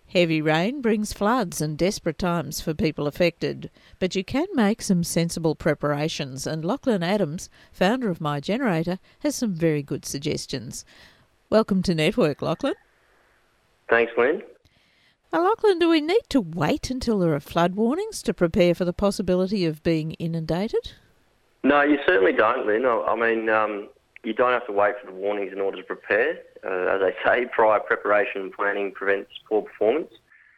Heavy rain brings floods and desperate times for people affected, but you can make some sensible preparations, and Lachlan Adams, founder of My Generator, has some very good suggestions. Welcome to Network, Lachlan. Thanks, Lynn. Now, Lachlan, do we need to wait until there are flood warnings to prepare for the possibility of being inundated? No, you certainly don't, Lynn. I mean, you don't have to wait for the warnings in order to prepare. As they say, prior preparation and planning prevents poor performance.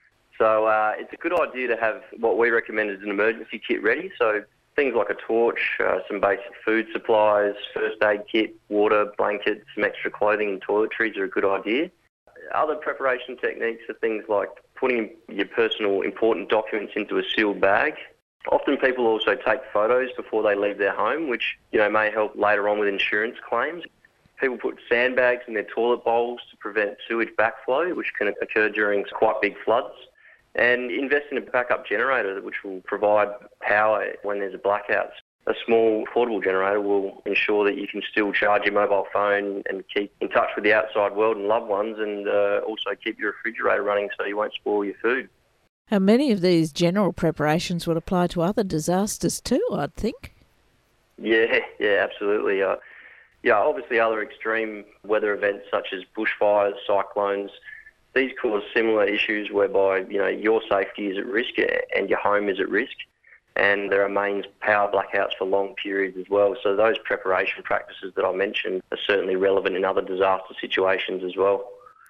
So it's a good idea to have what we recommend as an emergency kit ready. So things like a torch, some basic food supplies, first aid kit, water, blankets, some extra clothing and toiletries are a good idea. Other preparation techniques are things like putting your personal important documents into a sealed bag. Often people also take photos before they leave their home, which may help later on with insurance claims. People put sandbags in their toilet bowls to prevent sewage backflow, which can occur during quite big floods. And invest in a backup generator, which will provide power when there's a blackout. A small portable generator will ensure that you can still charge your mobile phone and keep in touch with the outside world and loved ones, and also keep your refrigerator running so you won't spoil your food. And many of these general preparations would apply to other disasters too, I'd think. Yeah, absolutely. Obviously other extreme weather events such as bushfires, cyclones, these cause similar issues whereby, your safety is at risk and your home is at risk. And there are mains power blackouts for long periods as well. So those preparation practices that I mentioned are certainly relevant in other disaster situations as well.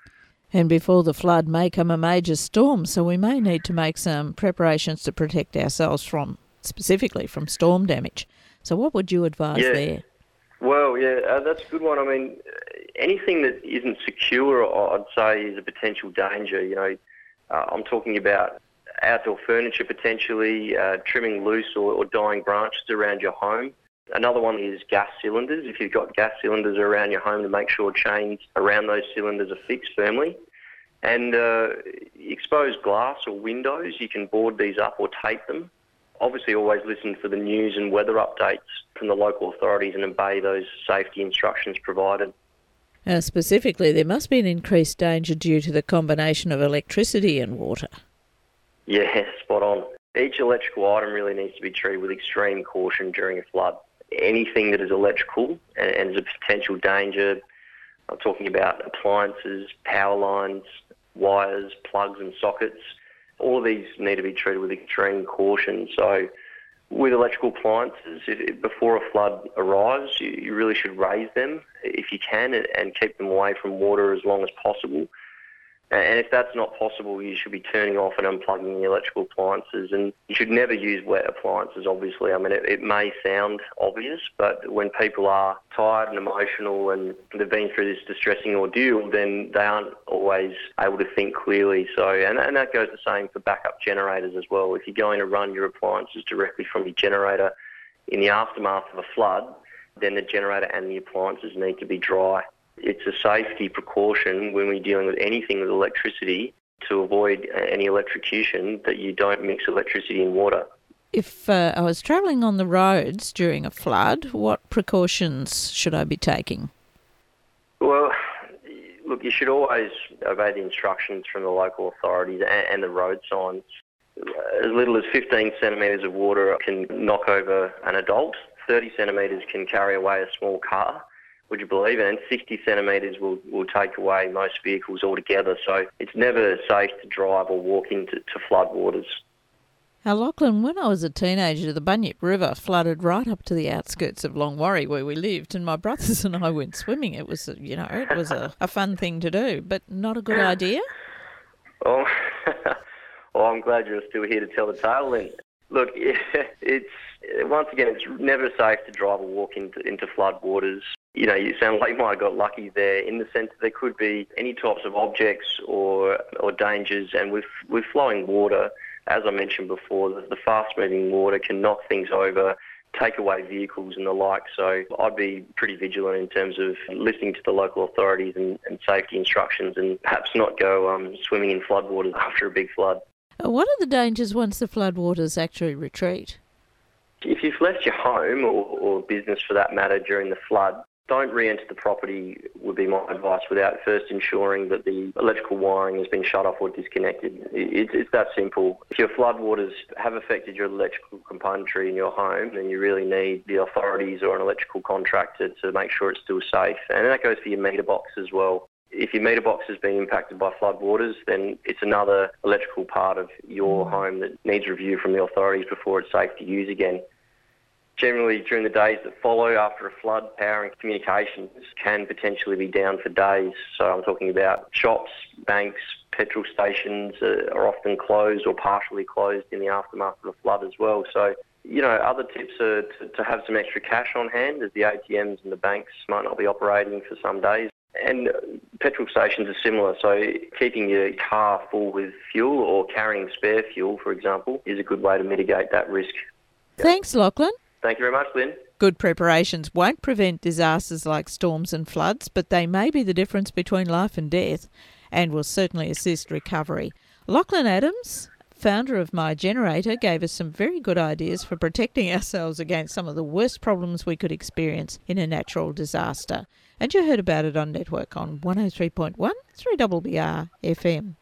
And before the flood may come a major storm, so we may need to make some preparations to protect ourselves specifically from storm damage. So what would you advise there? Well, that's a good one. I mean, anything that isn't secure, I'd say, is a potential danger. I'm talking about outdoor furniture potentially, trimming loose or dying branches around your home. Another one is gas cylinders. If you've got gas cylinders around your home, to make sure chains around those cylinders are fixed firmly. And exposed glass or windows, you can board these up or tape them. Obviously always listen for the news and weather updates from the local authorities and obey those safety instructions provided. Specifically, there must be an increased danger due to the combination of electricity and water. Yeah, spot on. Each electrical item really needs to be treated with extreme caution during a flood. Anything that is electrical and is a potential danger, I'm talking about appliances, power lines, wires, plugs and sockets, all of these need to be treated with extreme caution. So with electrical appliances, before a flood arrives, you really should raise them if you can and keep them away from water as long as possible. And if that's not possible, you should be turning off and unplugging the electrical appliances. And you should never use wet appliances, obviously. I mean, it may sound obvious, but when people are tired and emotional and they've been through this distressing ordeal, then they aren't always able to think clearly. So, and that goes the same for backup generators as well. If you're going to run your appliances directly from your generator in the aftermath of a flood, then the generator and the appliances need to be dry. It's a safety precaution when we're dealing with anything with electricity to avoid any electrocution that you don't mix electricity and water. If I was travelling on the roads during a flood, what precautions should I be taking? Well, look, you should always obey the instructions from the local authorities and the road signs. As little as 15 centimetres of water can knock over an adult. 30 centimetres can carry away a small car. Would you believe it? And 60 centimetres will take away most vehicles altogether. So it's never safe to drive or walk into floodwaters. Now, Lachlan, when I was a teenager, the Bunyip River flooded right up to the outskirts of Longwarry where we lived, and my brothers and I went swimming. It was, it was a fun thing to do, but not a good idea. Oh, well, I'm glad you're still here to tell the tale then. Look, it's never safe to drive or walk into floodwaters. You sound like you might have got lucky there in the sense that there could be any types of objects or dangers, and with flowing water, as I mentioned before, the fast-moving water can knock things over, take away vehicles and the like. So I'd be pretty vigilant in terms of listening to the local authorities and safety instructions, and perhaps not go swimming in floodwaters after a big flood. What are the dangers once the floodwaters actually retreat? If you've left your home or business for that matter during the flood, Don't re-enter the property would be my advice without first ensuring that the electrical wiring has been shut off or disconnected. It's that simple. If your floodwaters have affected your electrical componentry in your home, then you really need the authorities or an electrical contractor to make sure it's still safe. And that goes for your meter box as well. If your meter box has been impacted by floodwaters, then it's another electrical part of your home that needs review from the authorities before it's safe to use again. Generally, during the days that follow after a flood, power and communications can potentially be down for days. So I'm talking about shops, banks, petrol stations are often closed or partially closed in the aftermath of a flood as well. So, other tips are to have some extra cash on hand, as the ATMs and the banks might not be operating for some days. And petrol stations are similar, so keeping your car full with fuel or carrying spare fuel, for example, is a good way to mitigate that risk. Thanks, Lachlan. Thank you very much, Lynn. Good preparations won't prevent disasters like storms and floods, but they may be the difference between life and death and will certainly assist recovery. Lachlan Adams, founder of My Generator, gave us some very good ideas for protecting ourselves against some of the worst problems we could experience in a natural disaster. And you heard about it on Network on 103.1 3BR FM.